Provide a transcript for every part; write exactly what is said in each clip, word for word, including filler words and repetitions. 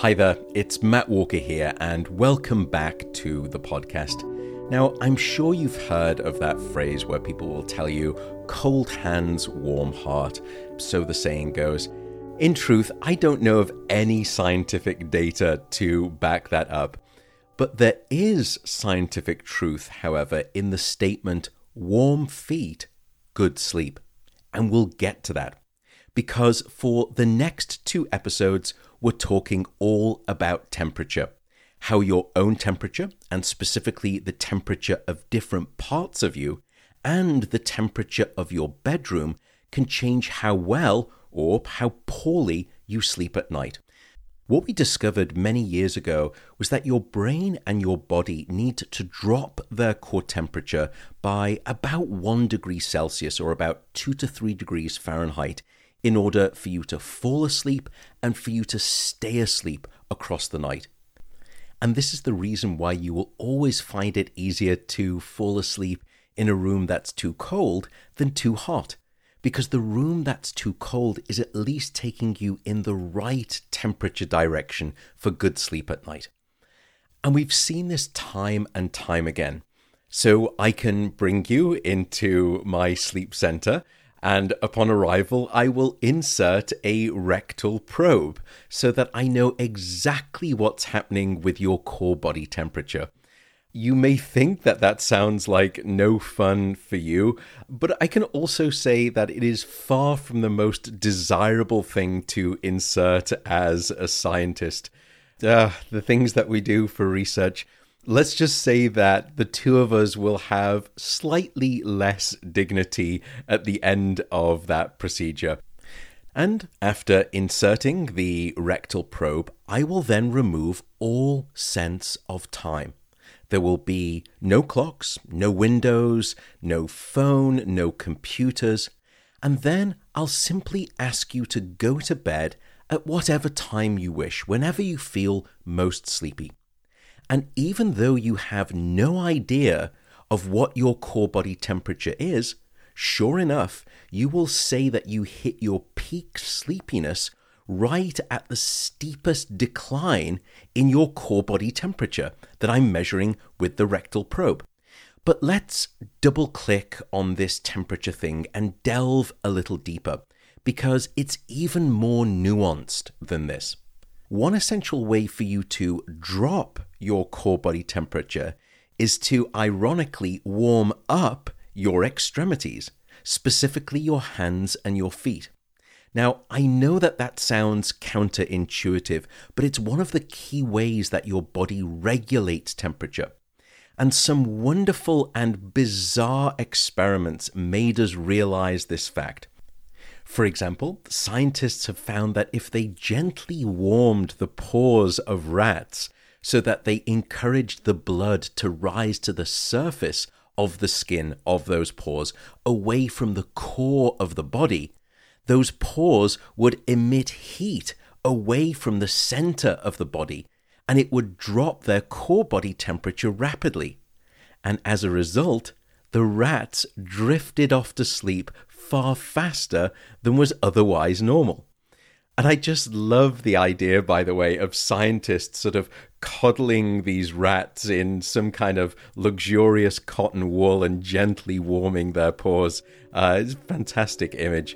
Hi there, it's Matt Walker here, and welcome back to the podcast. Now, I'm sure you've heard of that phrase where people will tell you, cold hands, warm heart, so the saying goes. In truth, I don't know of any scientific data to back that up. But there is scientific truth, however, in the statement, warm feet, good sleep. And we'll get to that. Because for the next two episodes, we're talking all about temperature. How your own temperature, and specifically the temperature of different parts of you, and the temperature of your bedroom can change how well or how poorly you sleep at night. What we discovered many years ago was that your brain and your body need to drop their core temperature by about one degree Celsius or about two to three degrees Fahrenheit in order for you to fall asleep and for you to stay asleep across the night. And this is the reason why you will always find it easier to fall asleep in a room that's too cold than too hot. Because the room that's too cold is at least taking you in the right temperature direction for good sleep at night. And we've seen this time and time again. So I can bring you into my sleep center, and upon arrival, I will insert a rectal probe so that I know exactly what's happening with your core body temperature. You may think that that sounds like no fun for you, but I can also say that it is far from the most desirable thing to insert as a scientist. Uh, the things that we do for research, let's just say that the two of us will have slightly less dignity at the end of that procedure. And after inserting the rectal probe, I will then remove all sense of time. There will be no clocks, no windows, no phone, no computers, and then I'll simply ask you to go to bed at whatever time you wish, whenever you feel most sleepy. And even though you have no idea of what your core body temperature is, sure enough, you will say that you hit your peak sleepiness right at the steepest decline in your core body temperature that I'm measuring with the rectal probe. But let's double click on this temperature thing and delve a little deeper, because it's even more nuanced than this. One essential way for you to drop your core body temperature is to ironically warm up your extremities, specifically your hands and your feet. Now, I know that that sounds counterintuitive, but it's one of the key ways that your body regulates temperature. And some wonderful and bizarre experiments made us realize this fact. For example, scientists have found that if they gently warmed the paws of rats so that they encouraged the blood to rise to the surface of the skin of those paws away from the core of the body, those paws would emit heat away from the center of the body, and it would drop their core body temperature rapidly. And as a result, the rats drifted off to sleep far faster than was otherwise normal. And I just love the idea, by the way, of scientists sort of coddling these rats in some kind of luxurious cotton wool and gently warming their paws. Uh, it's a fantastic image.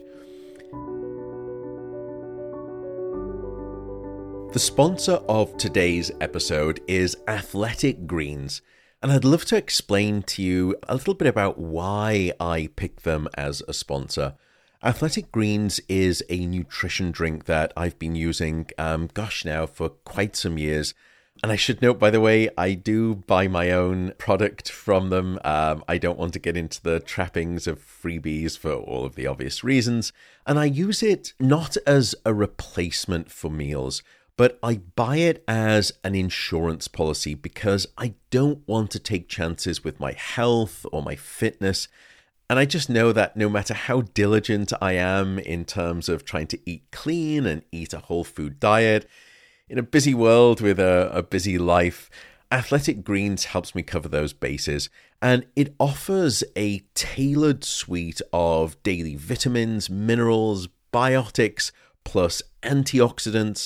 The sponsor of today's episode is Athletic Greens, and I'd love to explain to you a little bit about why I picked them as a sponsor. Athletic Greens is a nutrition drink that I've been using, um, gosh now, for quite some years. And I should note, by the way, I do buy my own product from them. Um, I don't want to get into the trappings of freebies for all of the obvious reasons. And I use it not as a replacement for meals, but I buy it as an insurance policy because I don't want to take chances with my health or my fitness. And I just know that no matter how diligent I am in terms of trying to eat clean and eat a whole food diet, in a busy world with a, a busy life, Athletic Greens helps me cover those bases. And it offers a tailored suite of daily vitamins, minerals, biotics, plus antioxidants,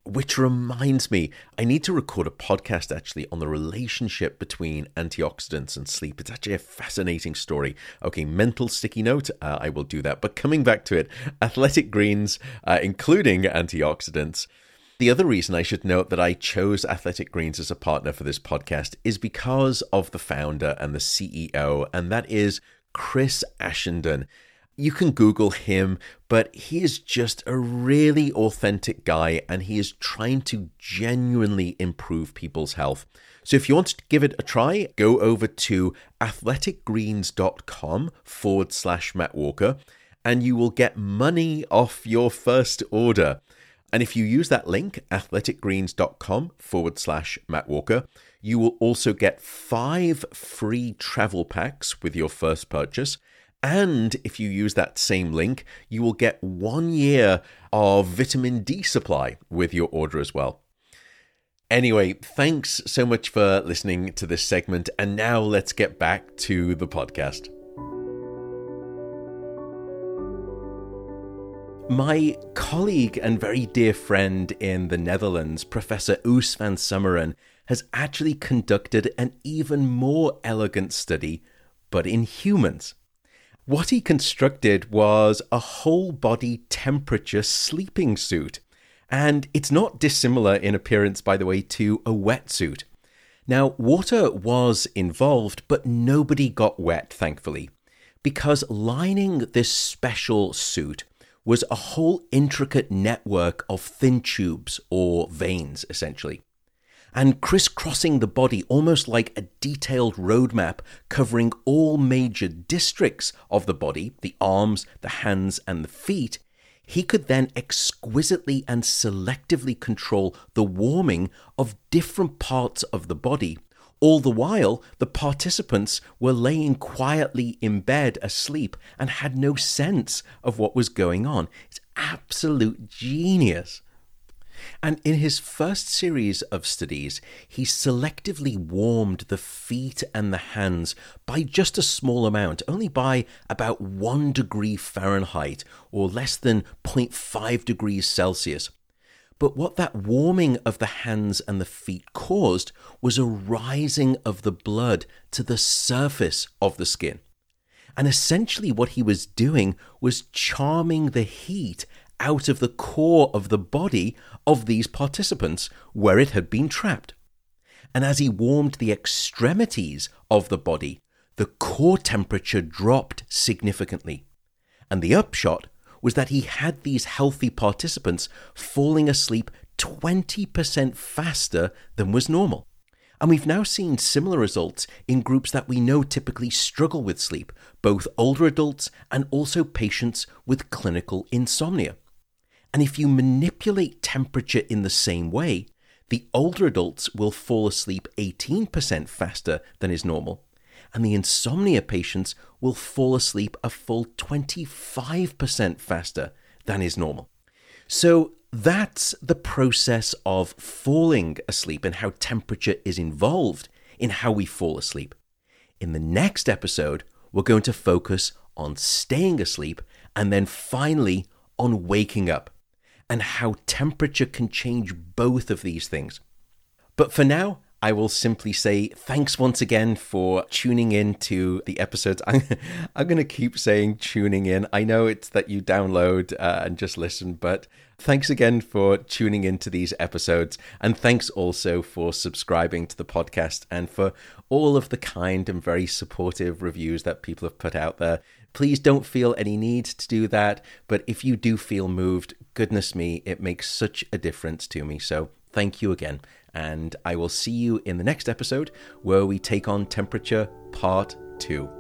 Which reminds me, I need to record a podcast actually on the relationship between antioxidants and sleep. It's actually a fascinating story. Okay, mental sticky note, uh, I will do that. But coming back to it, athletic greens, uh, including antioxidants. The other reason I should note that I chose Athletic Greens as a partner for this podcast is because of the founder and the C E O, and that is Chris Ashenden. You can Google him, but he is just a really authentic guy, and he is trying to genuinely improve people's health. So if you want to give it a try, go over to athleticgreens.com forward slash Matt Walker, and you will get money off your first order. And if you use that link, athleticgreens.com forward slash Matt Walker, you will also get five free travel packs with your first purchase. And if you use that same link, you will get one year of vitamin D supply with your order as well. Anyway, thanks so much for listening to this segment. And now let's get back to the podcast. My colleague and very dear friend in the Netherlands, Professor Oes van Summeren, has actually conducted an even more elegant study, but in humans. What he constructed was a whole body temperature sleeping suit. And it's not dissimilar in appearance, by the way, to a wetsuit. Now, water was involved, but nobody got wet, thankfully, because lining this special suit was a whole intricate network of thin tubes or veins, essentially, and crisscrossing the body almost like a detailed roadmap covering all major districts of the body, the arms, the hands, and the feet. He could then exquisitely and selectively control the warming of different parts of the body. All the while, the participants were laying quietly in bed asleep and had no sense of what was going on. It's absolute genius. And in his first series of studies, he selectively warmed the feet and the hands by just a small amount, only by about one degree Fahrenheit or less than zero point five degrees Celsius. But what that warming of the hands and the feet caused was a rising of the blood to the surface of the skin. And essentially what he was doing was charming the heat out of the core of the body of these participants where it had been trapped. And as he warmed the extremities of the body, the core temperature dropped significantly. And the upshot was that he had these healthy participants falling asleep twenty percent faster than was normal. And we've now seen similar results in groups that we know typically struggle with sleep, both older adults and also patients with clinical insomnia. And if you manipulate temperature in the same way, the older adults will fall asleep eighteen percent faster than is normal, and the insomnia patients will fall asleep a full twenty-five percent faster than is normal. So that's the process of falling asleep and how temperature is involved in how we fall asleep. In the next episode, we're going to focus on staying asleep and then finally on waking up and how temperature can change both of these things. But for now, I will simply say thanks once again for tuning in to the episodes. I'm, I'm going to keep saying tuning in. I know it's that you download uh, and just listen, but thanks again for tuning into these episodes. And thanks also for subscribing to the podcast and for all of the kind and very supportive reviews that people have put out there. Please don't feel any need to do that. But if you do feel moved, goodness me, it makes such a difference to me. So thank you again. And I will see you in the next episode where we take on temperature part two.